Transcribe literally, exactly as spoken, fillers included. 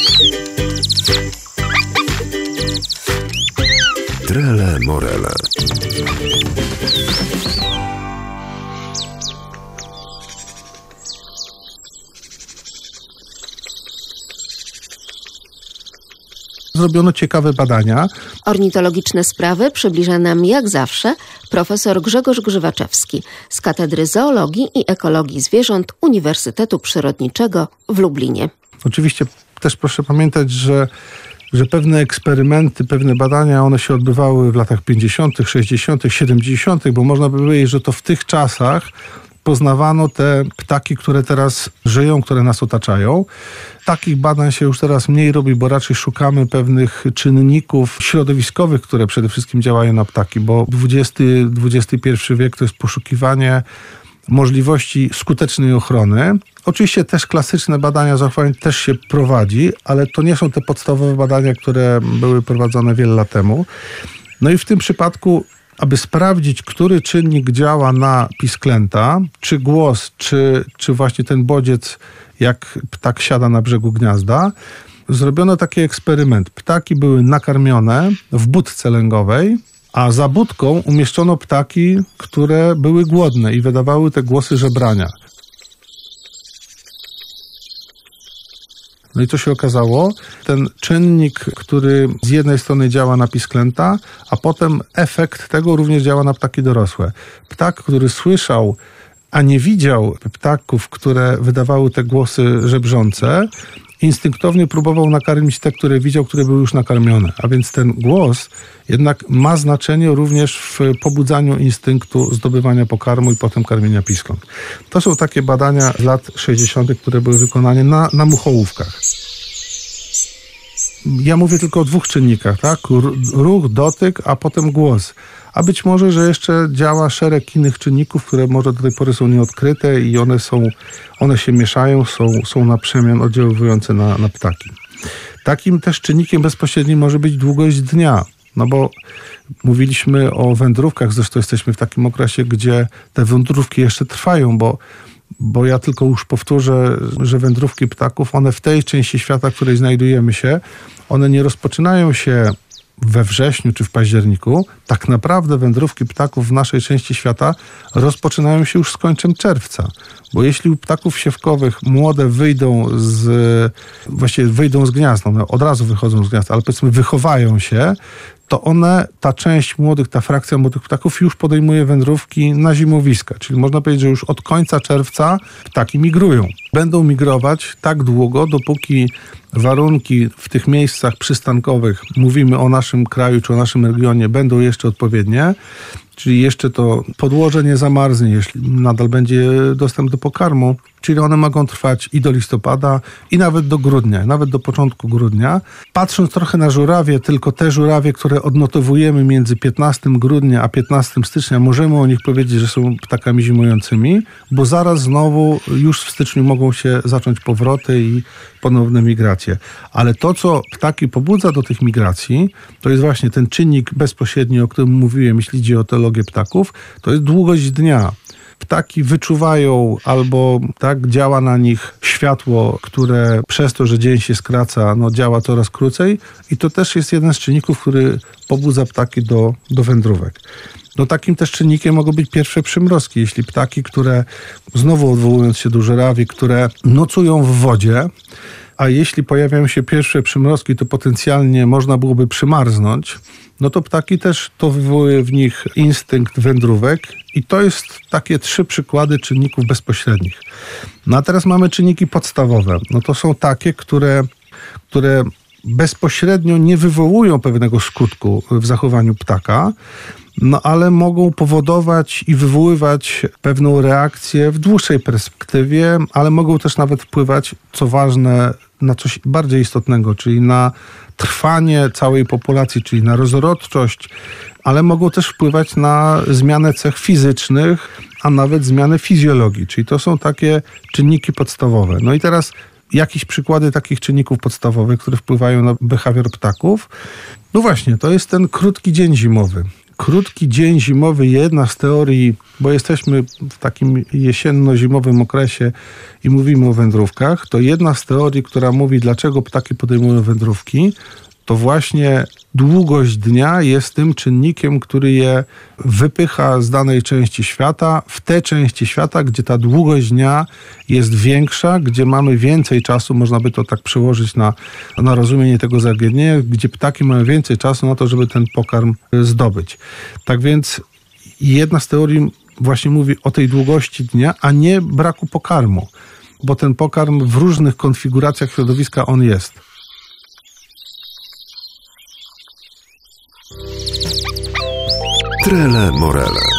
Trele Morele. Zrobiono ciekawe badania. Ornitologiczne sprawy przybliża nam jak zawsze profesor Grzegorz Grzywaczewski z Katedry Zoologii i Ekologii Zwierząt Uniwersytetu Przyrodniczego w Lublinie. Oczywiście też proszę pamiętać, że, że pewne eksperymenty, pewne badania, one się odbywały w latach pięćdziesiątych, sześćdziesiątych, siedemdziesiątych, bo można by powiedzieć, że to w tych czasach poznawano te ptaki, które teraz żyją, które nas otaczają. Takich badań się już teraz mniej robi, bo raczej szukamy pewnych czynników środowiskowych, które przede wszystkim działają na ptaki, bo dwudziesty, dwudziesty pierwszy wiek to jest poszukiwanie możliwości skutecznej ochrony. Oczywiście też klasyczne badania zachowań też się prowadzi, ale to nie są te podstawowe badania, które były prowadzone wiele lat temu. No i w tym przypadku, aby sprawdzić, który czynnik działa na pisklęta, czy głos, czy, czy właśnie ten bodziec, jak ptak siada na brzegu gniazda, zrobiono taki eksperyment. Ptaki były nakarmione w budce lęgowej, a za budką umieszczono ptaki, które były głodne i wydawały te głosy żebrania. No i co się okazało? Ten czynnik, który z jednej strony działa na pisklęta, a potem efekt tego również działa na ptaki dorosłe. Ptak, który słyszał, a nie widział ptaków, które wydawały te głosy żebrzące, instynktownie próbował nakarmić te, które widział, które były już nakarmione. A więc ten głos jednak ma znaczenie również w pobudzaniu instynktu zdobywania pokarmu i potem karmienia piskląt. To są takie badania z lat sześćdziesiątych, które były wykonane na, na muchołówkach. Ja mówię tylko o dwóch czynnikach, tak? Ruch, dotyk, a potem głos. A być może, że jeszcze działa szereg innych czynników, które może do tej pory są nieodkryte i one są, one się mieszają, są, są na przemian oddziaływujące na, na ptaki. Takim też czynnikiem bezpośrednim może być długość dnia, no bo mówiliśmy o wędrówkach, zresztą jesteśmy w takim okresie, gdzie te wędrówki jeszcze trwają, bo Bo ja tylko już powtórzę, że wędrówki ptaków, one w tej części świata, w której znajdujemy się, one nie rozpoczynają się we wrześniu czy w październiku. Tak naprawdę wędrówki ptaków w naszej części świata rozpoczynają się już z końcem czerwca. Bo jeśli u ptaków siewkowych młode wyjdą z, właściwie wyjdą z gniazda, one od razu wychodzą z gniazda, ale powiedzmy wychowają się, to one, ta część młodych, ta frakcja młodych ptaków już podejmuje wędrówki na zimowiska. Czyli można powiedzieć, że już od końca czerwca ptaki migrują. Będą migrować tak długo, dopóki warunki w tych miejscach przystankowych, mówimy o naszym kraju czy o naszym regionie, będą jeszcze odpowiednie. Czyli jeszcze to podłoże nie zamarznie, jeśli nadal będzie dostęp do pokarmu. Czyli one mogą trwać i do listopada, i nawet do grudnia, nawet do początku grudnia. Patrząc trochę na żurawie, tylko te żurawie, które odnotowujemy między piętnastego grudnia a piętnastego stycznia, możemy o nich powiedzieć, że są ptakami zimującymi, bo zaraz znowu już w styczniu mogą się zacząć powroty i ponowne migracje. Ale to, co ptaki pobudza do tych migracji, to jest właśnie ten czynnik bezpośredni, o którym mówiłem, jeśli idzie o teologię ptaków, to jest długość dnia. Ptaki wyczuwają albo tak działa na nich światło, które przez to, że dzień się skraca, no działa coraz krócej i to też jest jeden z czynników, który pobudza ptaki do, do wędrówek. No takim też czynnikiem mogą być pierwsze przymrozki. Jeśli ptaki, które, znowu odwołując się do żurawi, które nocują w wodzie, a jeśli pojawiają się pierwsze przymrozki, to potencjalnie można byłoby przymarznąć, no to ptaki też to wywołuje w nich instynkt wędrówek i to jest takie trzy przykłady czynników bezpośrednich. No a teraz mamy czynniki podstawowe. No to są takie, które, które bezpośrednio nie wywołują pewnego skutku w zachowaniu ptaka, no ale mogą powodować i wywoływać pewną reakcję w dłuższej perspektywie, ale mogą też nawet wpływać, co ważne, na coś bardziej istotnego, czyli na trwanie całej populacji, czyli na rozrodczość, ale mogą też wpływać na zmianę cech fizycznych, a nawet zmianę fizjologii, czyli to są takie czynniki podstawowe. No i teraz jakieś przykłady takich czynników podstawowych, które wpływają na behawior ptaków. No właśnie, to jest ten krótki dzień zimowy. krótki dzień zimowy, jedna z teorii, bo jesteśmy w takim jesienno-zimowym okresie i mówimy o wędrówkach, to jedna z teorii, która mówi, dlaczego ptaki podejmują wędrówki, to właśnie długość dnia jest tym czynnikiem, który je wypycha z danej części świata w te części świata, gdzie ta długość dnia jest większa, gdzie mamy więcej czasu, można by to tak przełożyć na, na rozumienie tego zagadnienia, gdzie ptaki mają więcej czasu na to, żeby ten pokarm zdobyć. Tak więc jedna z teorii właśnie mówi o tej długości dnia, a nie braku pokarmu, bo ten pokarm w różnych konfiguracjach środowiska on jest. Trele Morele.